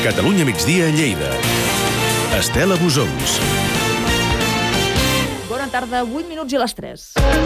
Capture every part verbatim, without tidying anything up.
Catalunya migdia a Lleida. Estela Busons. Bona tarda, vuit minuts i les tres.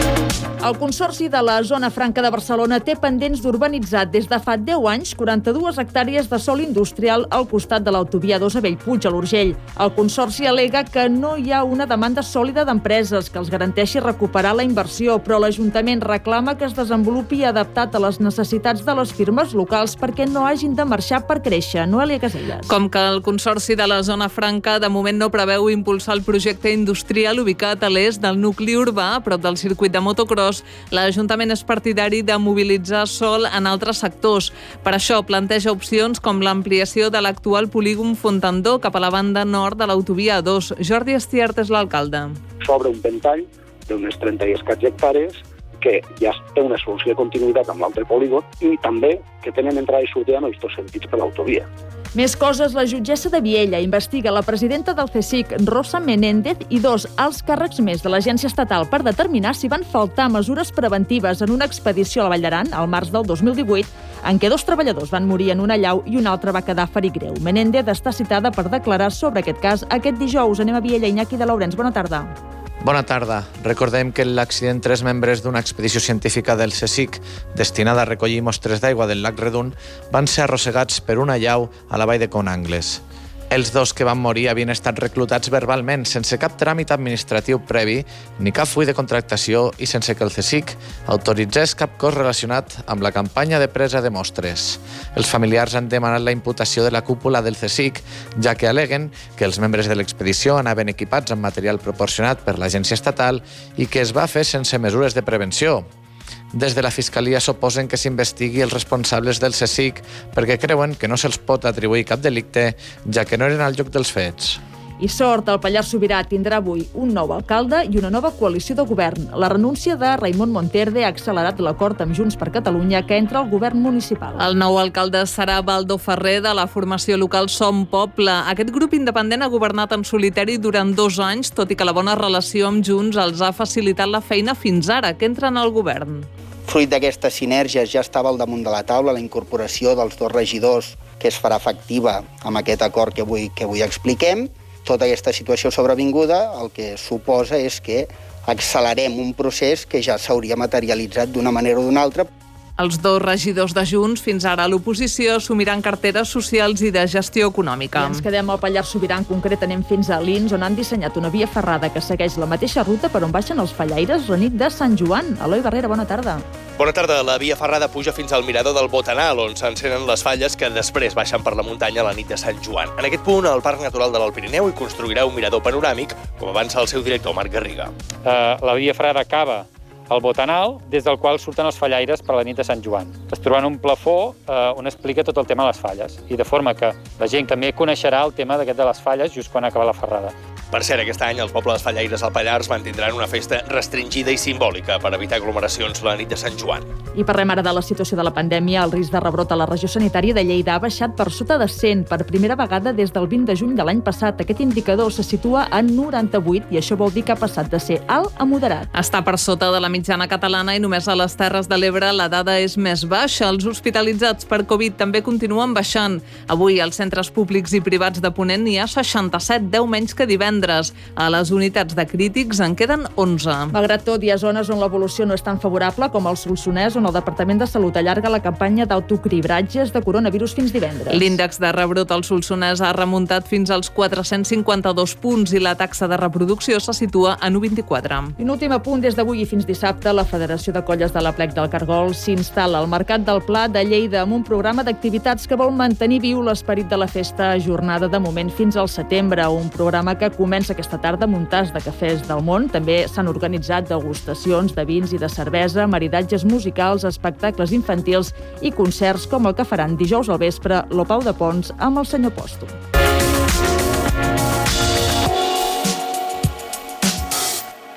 El Consorci de la Zona Franca de Barcelona té pendents d'urbanitzar des de fa deu anys quaranta-dues hectàrees de sòl industrial al costat de l'autovia dos a Bellpuig, a l'Urgell. El Consorci al·lega que no hi ha una demanda sòlida d'empreses que els garanteixi recuperar la inversió, però l'Ajuntament reclama que es desenvolupi adaptat a les necessitats de les firmes locals perquè no hagin de marxar per créixer. Noelia Caselles. Com que el Consorci de la Zona Franca de moment no preveu impulsar el projecte industrial ubicat a l'est del nucli urbà, a prop del circuit de motocross, l'Ajuntament és partidari de mobilitzar sòl en altres sectors. Per això planteja opcions com l'ampliació de l'actual polígon Fontandó cap a la banda nord de l'autovia A dos. Jordi Estiart és l'alcalde. S'obre un ventall d'unes trenta i escaig hectàrees que ja té una solució de continuïtat amb l'altre polígon i també que tenen entrada i sortida en els dos sentits per l'autovia. Més coses, la jutgessa de Viella investiga la presidenta del CSIC, Rosa Menéndez, i dos alts càrrecs més de l'Agència Estatal per determinar si van faltar mesures preventives en una expedició a la Vall d'Aran, al març del dos mil divuit, en què dos treballadors van morir en una allau i un altre va quedar ferit greu. Menéndez està citada per declarar sobre aquest cas aquest dijous. Anem a Viella. Iñaki de Laurens, bona tarda. Bona tarda. Recordem que en l'accident tres membres d'una expedició científica del CSIC destinada a recollir mostres d'aigua del lac Redun van ser arrossegats per una allau a la vall de Conangles. Els dos que van morir havien estat reclutats verbalment, sense cap tràmit administratiu previ, ni cap full de contractació i sense que el CSIC autoritzés cap cos relacionat amb la campanya de presa de mostres. Els familiars han demanat la imputació de la cúpula del CSIC, ja que al·leguen que els membres de l'expedició anaven equipats amb material proporcionat per l'agència estatal i que es va fer sense mesures de prevenció. Des de la Fiscalia s'oposen que s'investigui els responsables del CSIC perquè creuen que no se'ls pot atribuir cap delicte, ja que no eren al lloc dels fets. I sort, el Pallars Sobirà tindrà avui un nou alcalde i una nova coalició de govern. La renúncia de Raimon Monterde ha accelerat l'acord amb Junts per Catalunya que entra al govern municipal. El nou alcalde serà Baldo Ferrer, de la formació local Som Poble. Aquest grup independent ha governat en solitari durant dos anys, tot i que la bona relació amb Junts els ha facilitat la feina fins ara, que entren al govern. Fruit d'aquestes sinergies ja estava al damunt de la taula la incorporació dels dos regidors que es farà efectiva amb aquest acord que avui, que avui expliquem. Tota aquesta situació sobrevinguda el que suposa és que accelerem un procés que ja s'hauria materialitzat d'una manera o d'una altra. Els dos regidors de Junts, fins ara a l'oposició, assumiran carteres socials i de gestió econòmica. I ens quedem al Pallars Sobirà, en concret anem fins a Lins, on han dissenyat una via ferrada que segueix la mateixa ruta per on baixen els fallaires la nit de Sant Joan. Eloi Barrera, bona tarda. Bona tarda. La via ferrada puja fins al mirador del Botanal, on s'encenen les falles que després baixen per la muntanya la nit de Sant Joan. En aquest punt, el Parc Natural de l'Alt Pirineu hi construirà un mirador panoràmic, com avança el seu director, Marc Garriga. Uh, la via ferrada acaba al Botanal, des del qual surten els fallaires per la nit de Sant Joan. Es trobarà un plafó eh, on explica tot el tema de les falles, i de forma que la gent també coneixerà el tema d'aquest de les falles just quan acaba la ferrada. Per cert, aquest any els pobles fallaires al Pallars mantindran una festa restringida i simbòlica per evitar aglomeracions la nit de Sant Joan. I parlem ara de la situació de la pandèmia. El risc de rebrot a la regió sanitària de Lleida ha baixat per sota de cent per primera vegada des del vint de juny de l'any passat. Aquest indicador se situa en noranta-vuit i això vol dir que ha passat de ser alt a moderat. Està per sota de la mitjana catalana i només a les Terres de l'Ebre la dada és més baixa. Els hospitalitzats per Covid també continuen baixant. Avui als centres públics i privats de Ponent n'hi ha seixanta-set, deu menys que divendres. A les unitats de crítics en queden onze. Malgrat tot, hi ha zones on l'evolució no és tan favorable com el Solsonès, on el Departament de Salut allarga la campanya d'autocribratges de coronavirus fins divendres. L'índex de rebrot al Solsonès ha remuntat fins als quatre-cents cinquanta-dos punts i la taxa de reproducció se situa en u coma vint-i-quatre. I un últim apunt, des d'avui i fins dissabte, la Federació de Colles de l'Aplec del Cargol s'instal·la al Mercat del Pla de Lleida amb un programa d'activitats que vol mantenir viu l'esperit de la festa ajornada de moment fins al setembre. Un programa que comença aquesta tarda amb un tas de cafès del món. També s'han organitzat degustacions de vins i de cervesa, maridatges musicals, espectacles infantils i concerts com el que faran dijous al vespre l'Opau de Pons amb el senyor Pòstum.